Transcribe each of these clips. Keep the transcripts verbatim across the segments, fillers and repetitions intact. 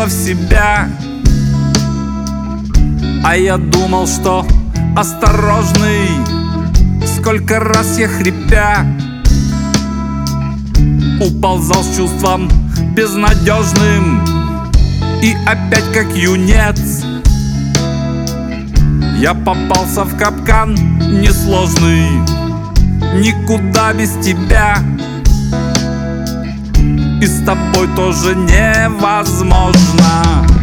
влюбила в себя. А я думал, что осторожный. Сколько раз я, хрипя, уползал с чувством безнадежным. И опять как юнец я попался в капкан несложный. Никуда без тебя, и с тобой тоже невозможно.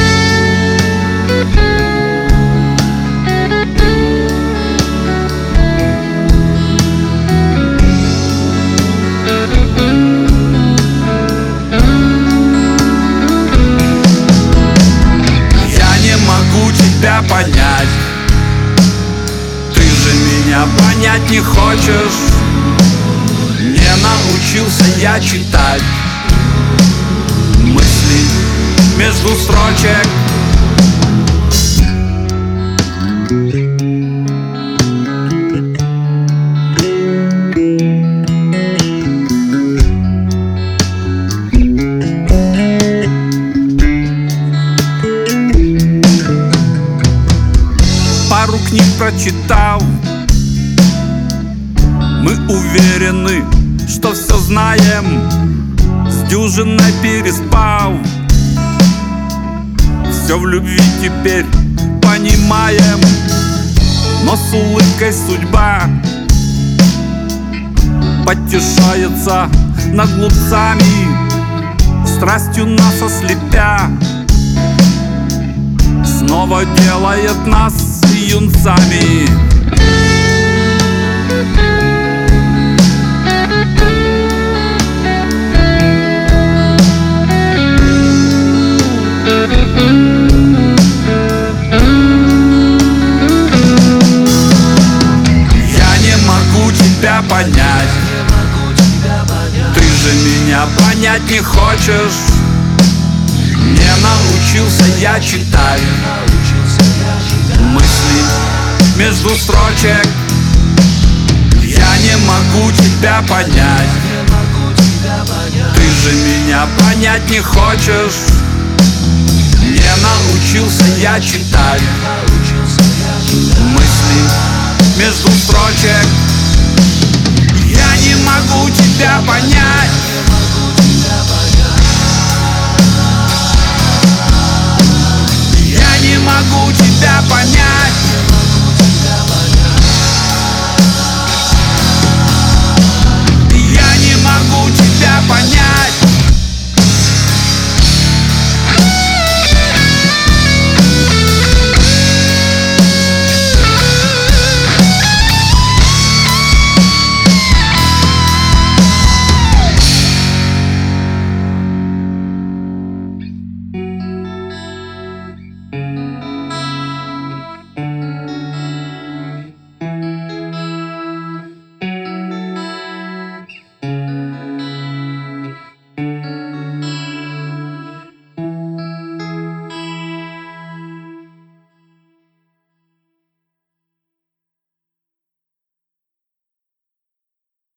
Я не могу тебя понять, ты же меня понять не хочешь. Не научился я читать мысли между строчек. Пару книг прочитал, мы уверены, что все знаем, с дюжиной переспав. Все в любви теперь понимаем, но с улыбкой судьба потешается над глупцами, страстью нас ослепя, снова делает нас юнцами. Тебя понять, ты же меня понять не хочешь. Не научился я читать мысли между строчек. Я не могу тебя понять, ты же меня понять не хочешь. Не научился я читать мысли между строчек. Я не могу тебя понять.